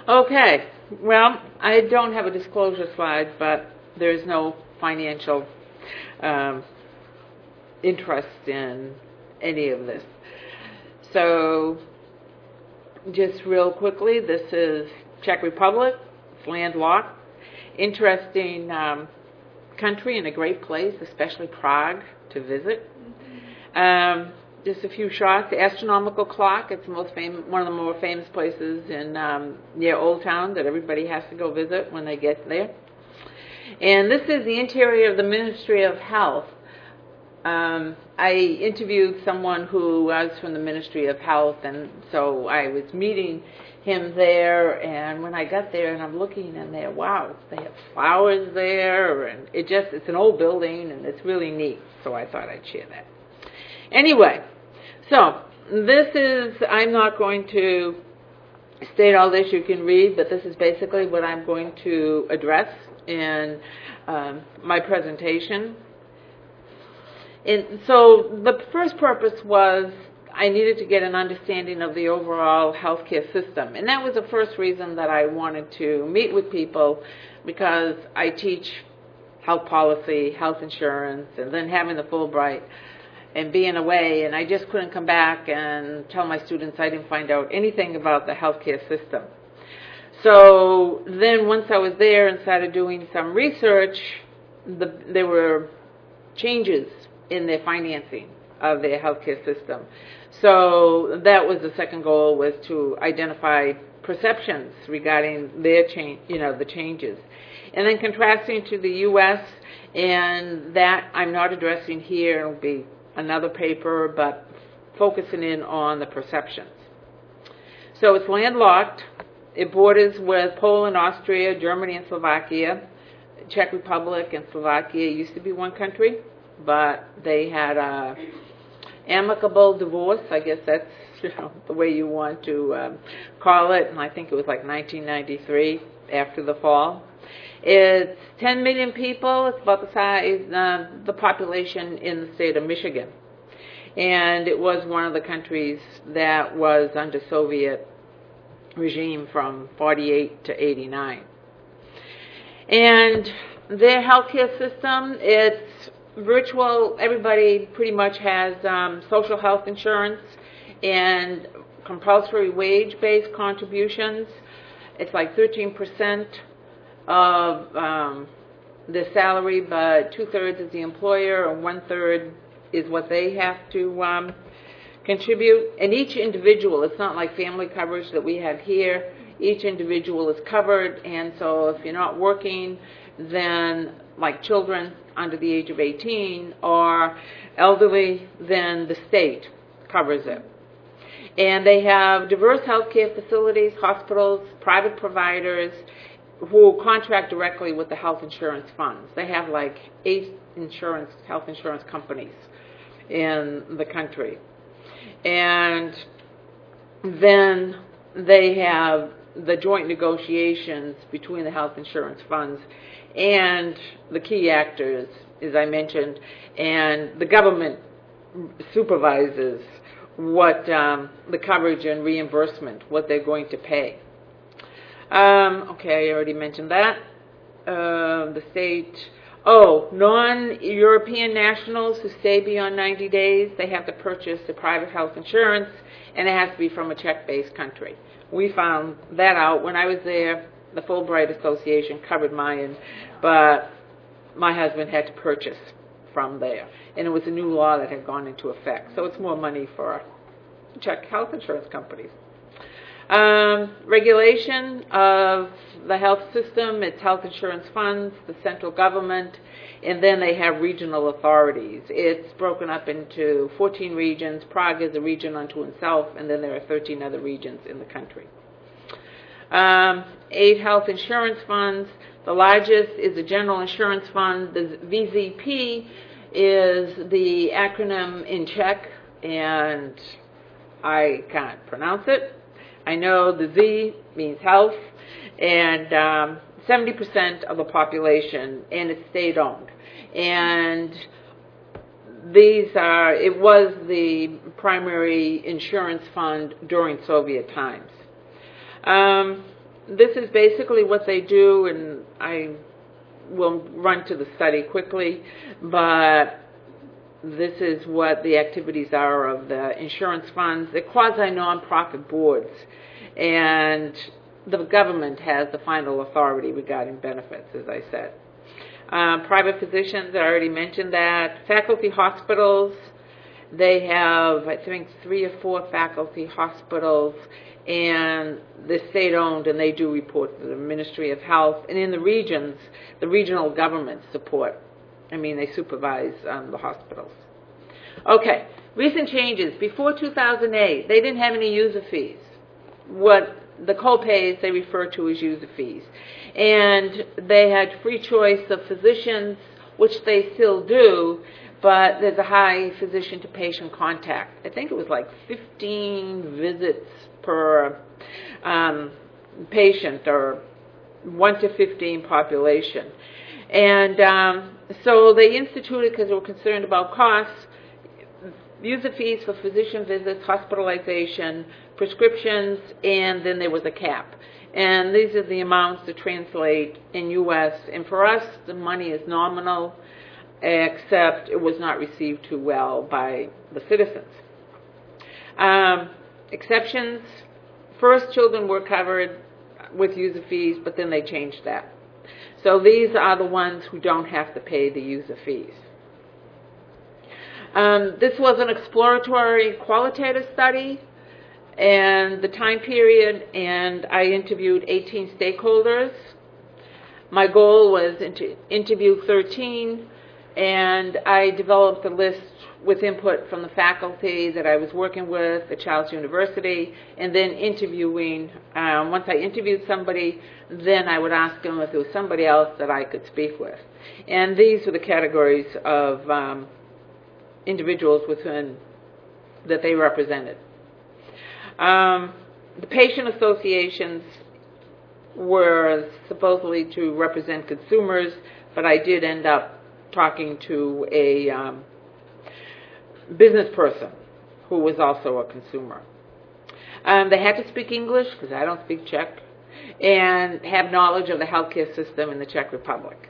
Okay, well, I don't have a disclosure slide, but there's no financial interest in any of this. So, just real quickly, this is Czech Republic. It's landlocked. Interesting country and a great place, especially Prague, to visit. Just a few shots. The Astronomical Clock. It's one of the more famous places in near Old Town that everybody has to go visit when they get there. And this is the interior of the Ministry of Health. I interviewed someone who was from the Ministry of Health, and so I was meeting him there, and when I got there and I'm looking in there, wow, they have flowers there, and it's an old building, and it's really neat, so I thought I'd share that. Anyway, so I'm not going to state all this, you can read, but this is basically what I'm going to address in my presentation. And so the first purpose was I needed to get an understanding of the overall healthcare system. And that was the first reason that I wanted to meet with people, because I teach health policy, health insurance, and then having the Fulbright and being away, and I just couldn't come back and tell my students I didn't find out anything about the healthcare system. So then once I was there and started doing some research, there were changes in their financing of their healthcare system. So that was the second goal, was to identify perceptions regarding their change, the changes. And then contrasting to the U.S., and that I'm not addressing here, it'll be another paper, but focusing in on the perceptions. So it's landlocked. It borders with Poland, Austria, Germany, and Slovakia. Czech Republic and Slovakia used to be one country, but they had a amicable divorce. I guess that's the way you want to call it, and I think it was like 1993 after the fall. It's 10 million people. It's about the size, the population in the state of Michigan, and it was one of the countries that was under Soviet regime from 48 to 89. And their healthcare system, it's virtual. Everybody pretty much has social health insurance and compulsory wage-based contributions. It's like 13% of their salary, but 2/3 is the employer and 1/3 is what they have to contribute. And each individual, it's not like family coverage that we have here. Each individual is covered, and so if you're not working, then like children under the age of 18 or elderly, then the state covers it. And they have diverse healthcare facilities, hospitals, private providers who contract directly with the health insurance funds. They have like 8 health insurance companies in the country. And then they have the joint negotiations between the health insurance funds and the key actors, as I mentioned, and the government supervises what the coverage and reimbursement, what they're going to pay. Okay, I already mentioned that. The state, non-European nationals who stay beyond 90 days, they have to purchase a private health insurance, and it has to be from a Czech-based country. We found that out when I was there. The Fulbright Association covered mine, but my husband had to purchase from there, and it was a new law that had gone into effect. So it's more money for Czech health insurance companies. Regulation of the health system, it's health insurance funds, the central government, and then they have regional authorities. It's broken up into 14 regions. Prague is a region unto itself, and then there are 13 other regions in the country. 8 health insurance funds. The largest is the General Insurance Fund. The VZP is the acronym in Czech, and I can't pronounce it. I know the Z means health, and 70% of the population, and it's state-owned. And it was the primary insurance fund during Soviet times. this is basically what they do, and I will run to the study quickly, but this is what the activities are of the insurance funds. They're quasi-nonprofit boards, and the government has the final authority regarding benefits, as I said. Private physicians, I already mentioned that. Faculty hospitals, they have, I think, 3 or 4 faculty hospitals, and they're state-owned, and they do report to the Ministry of Health. And in the regions, the regional governments support. They supervise the hospitals. Okay, recent changes. Before 2008, they didn't have any user fees. What the co-pays they refer to as user fees. And they had free choice of physicians, which they still do, but there's a high physician-to-patient contact. I think it was like 15 visits per patient, or 1 to 15 population. And so they instituted, because they were concerned about costs, user fees for physician visits, hospitalization, prescriptions, and then there was a cap. And these are the amounts to translate in U.S. And for us, the money is nominal, except it was not received too well by the citizens. Exceptions, first children were covered with user fees, but then they changed that. So these are the ones who don't have to pay the user fees. This was an exploratory qualitative study, and the time period, and I interviewed 18 stakeholders. My goal was to interview 13, and I developed a list with input from the faculty that I was working with at Charles University, and then interviewing. Once I interviewed somebody, then I would ask them if there was somebody else that I could speak with. And these were the categories of individuals within that they represented. The patient associations were supposedly to represent consumers, but I did end up talking to a business person who was also a consumer. They had to speak English, because I don't speak Czech, and have knowledge of the healthcare system in the Czech Republic.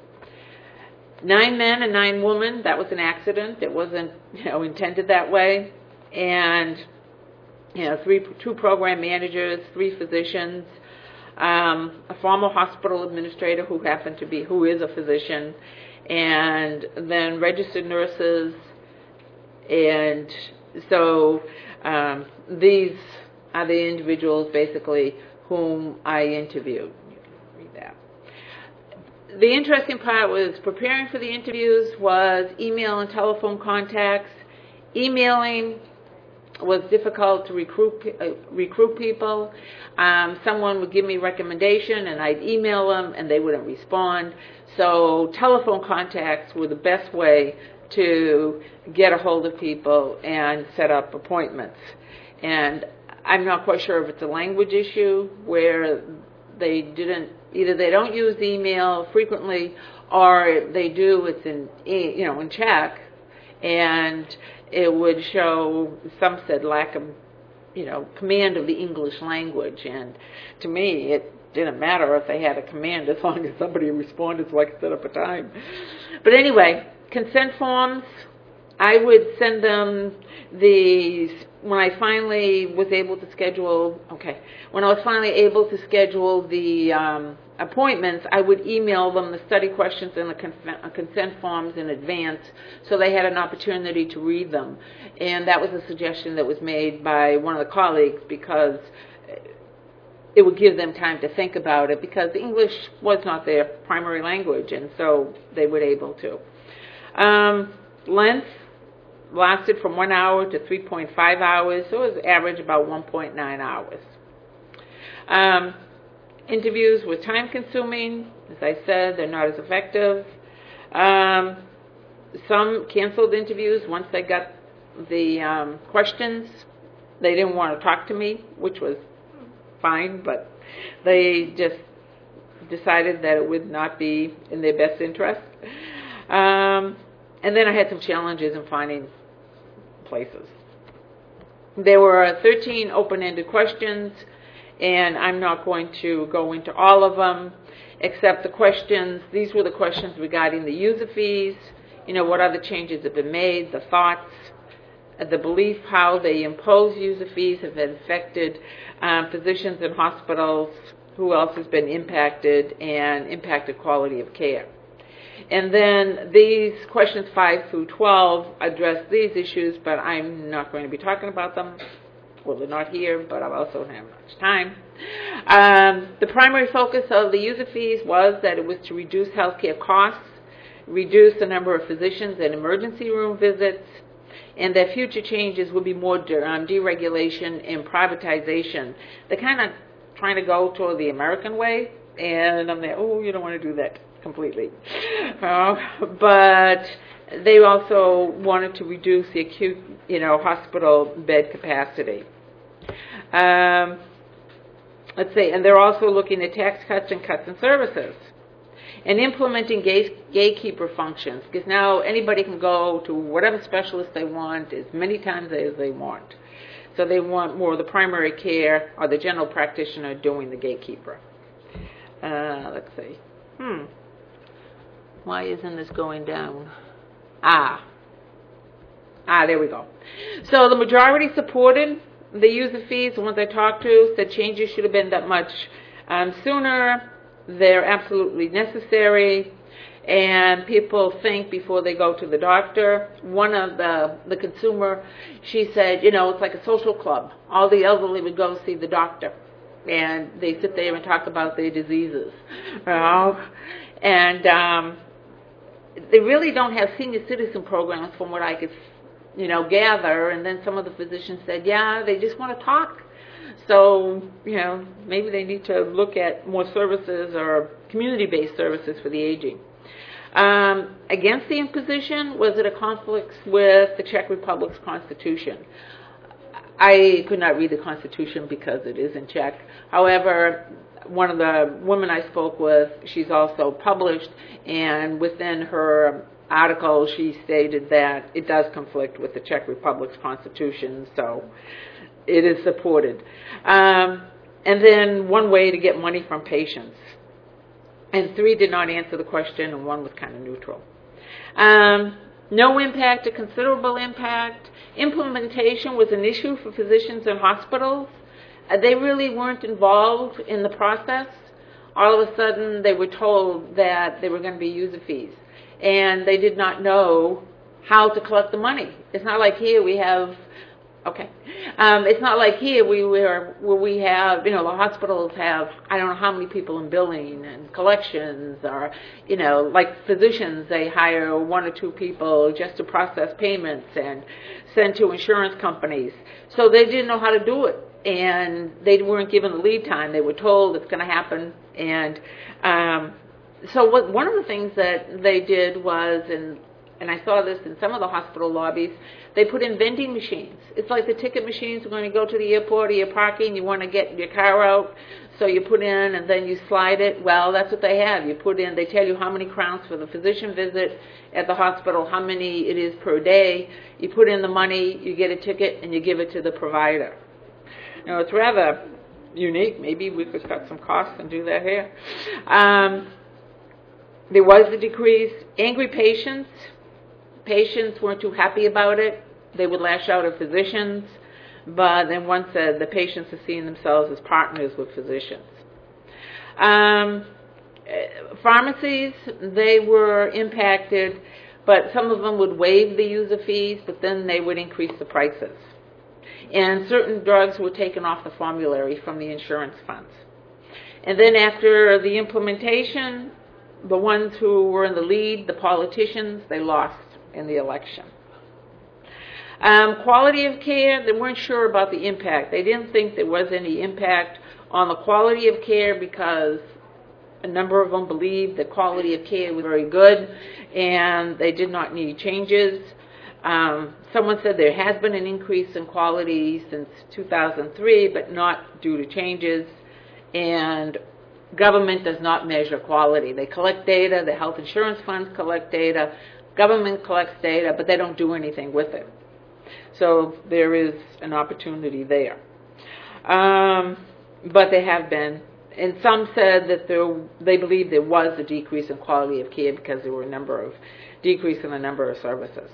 9 men and 9 women, that was an accident. It wasn't intended that way. And 2 program managers, 3 physicians, a former hospital administrator who is a physician, and then registered nurses. And so these are the individuals basically whom I interviewed. You can read that. The interesting part was preparing for the interviews was email and telephone contacts. Emailing was difficult to recruit people. Someone would give me a recommendation, and I'd email them, and they wouldn't respond. So telephone contacts were the best way to get a hold of people and set up appointments. And I'm not quite sure if it's a language issue where either they don't use email frequently, or they do, it's in Czech, and it would show, some said, lack of, command of the English language. And to me, it didn't matter if they had a command as long as somebody responded so I could set up a time. But anyway, consent forms, I would send them when I was finally able to schedule the appointments, I would email them the study questions and the consent forms in advance so they had an opportunity to read them. And that was a suggestion that was made by one of the colleagues, because it would give them time to think about it, because the English was not their primary language, and so they were able to. Length lasted from 1 hour to 3.5 hours, so it was average about 1.9 hours. Interviews were time-consuming. As I said, they're not as effective. Some canceled interviews once they got the questions. They didn't want to talk to me, which was fine, but they just decided that it would not be in their best interest. And then I had some challenges in finding places. There were 13 open-ended questions, and I'm not going to go into all of them, except the questions. These were the questions regarding the user fees, what other changes have been made, the thoughts, the belief how they impose user fees have affected physicians and hospitals, who else has been impacted, and impacted quality of care. And then these questions 5 through 12 address these issues, but I'm not going to be talking about them. Well, they're not here, but I also don't have much time. The primary focus of the user fees was that it was to reduce healthcare costs, reduce the number of physicians and emergency room visits, and that future changes would be more deregulation and privatization. They're kind of trying to go toward the American way, and I'm there, you don't want to do that completely. But they also wanted to reduce the acute, hospital bed capacity. Let's see, and they're also looking at tax cuts and cuts in services. And implementing gatekeeper functions, because now anybody can go to whatever specialist they want as many times as they want. So they want more of the primary care or the general practitioner doing the gatekeeper. Let's see. Why isn't this going down? There we go. So the majority supported the user fees. The ones I talked to said changes should have been that much sooner. They're absolutely necessary, and people think before they go to the doctor. One of the consumer, she said, it's like a social club. All the elderly would go see the doctor, and they sit there and talk about their diseases. And they really don't have senior citizen programs from what I could, gather. And then some of the physicians said, they just want to talk. So, maybe they need to look at more services or community-based services for the aging. Against the imposition, was it a conflict with the Czech Republic's constitution? I could not read the constitution because it is in Czech. However, one of the women I spoke with, she's also published, and within her article she stated that it does conflict with the Czech Republic's constitution, so it is supported. And then one way to get money from patients. And 3 did not answer the question, and 1 was kind of neutral. No impact to considerable impact. Implementation was an issue for physicians and hospitals. They really weren't involved in the process. All of a sudden, they were told that there were going to be user fees, and they did not know how to collect the money. It's not like here we have. It's not like here where we have, the hospitals have, I don't know how many people in billing and collections, or, like physicians, they hire 1 or 2 people just to process payments and send to insurance companies. So they didn't know how to do it, and they weren't given the lead time. They were told it's going to happen, and so one of the things that they did was, and I saw this in some of the hospital lobbies, they put in vending machines. It's like the ticket machines. You're going to go to the airport or you're parking, you want to get your car out, so you put in and then you slide it. Well, that's what they have. You put in, they tell you how many crowns for the physician visit at the hospital, how many it is per day. You put in the money, you get a ticket, and you give it to the provider. It's rather unique. Maybe we could cut some costs and do that here. There was a decrease. Angry patients. Patients weren't too happy about it. They would lash out at physicians, but then one said the patients are seeing themselves as partners with physicians. Pharmacies, they were impacted, but some of them would waive the user fees, but then they would increase the prices. And certain drugs were taken off the formulary from the insurance funds. And then after the implementation, the ones who were in the lead, the politicians, they lost in the election. Quality of care, they weren't sure about the impact. They didn't think there was any impact on the quality of care because a number of them believed the quality of care was very good and they did not need changes. Someone said there has been an increase in quality since 2003, but not due to changes. And government does not measure quality. They collect data, the health insurance funds collect data, government collects data, but they don't do anything with it. So there is an opportunity there. but they have been. And some said that they believe there was a decrease in quality of care because there were decrease in the number of services.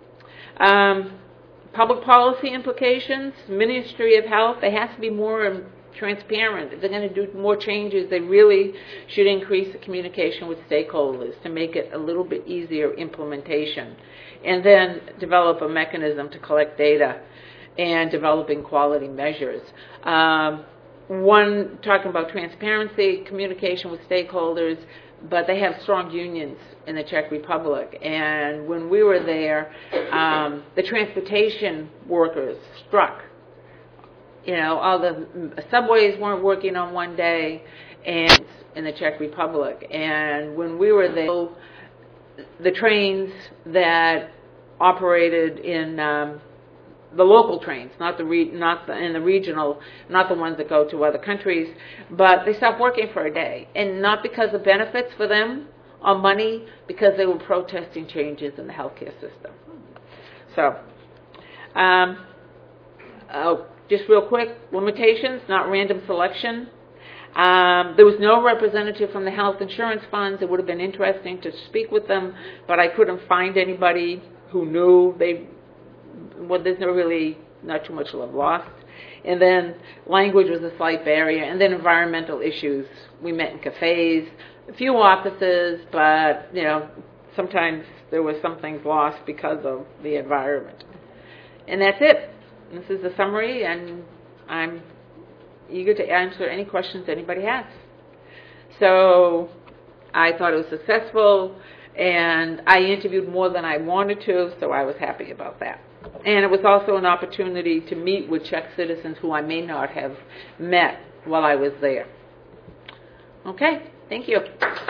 Public policy implications, Ministry of Health, they have to be more transparent. If they're going to do more changes, they really should increase the communication with stakeholders to make it a little bit easier implementation. And then develop a mechanism to collect data and developing quality measures. One, talking about transparency, communication with stakeholders, but they have strong unions in the Czech Republic. And when we were there, the transportation workers struck. All the subways weren't working on one day and in the Czech Republic. And when we were there, the trains that operated in the local trains, not the regional, not the ones that go to other countries, but they stopped working for a day, and not because of benefits for them or money, because they were protesting changes in the healthcare system. So, just real quick, limitations, not random selection. There was no representative from the health insurance funds. It would have been interesting to speak with them, but I couldn't find anybody who knew. There's not too much love lost. And then language was a slight barrier. And then environmental issues. We met in cafes, a few offices, but, sometimes there was some things lost because of the environment. And that's it. This is the summary, and I'm eager to answer any questions anybody has. So I thought it was successful, and I interviewed more than I wanted to, so I was happy about that. And it was also an opportunity to meet with Czech citizens who I may not have met while I was there. Okay, thank you.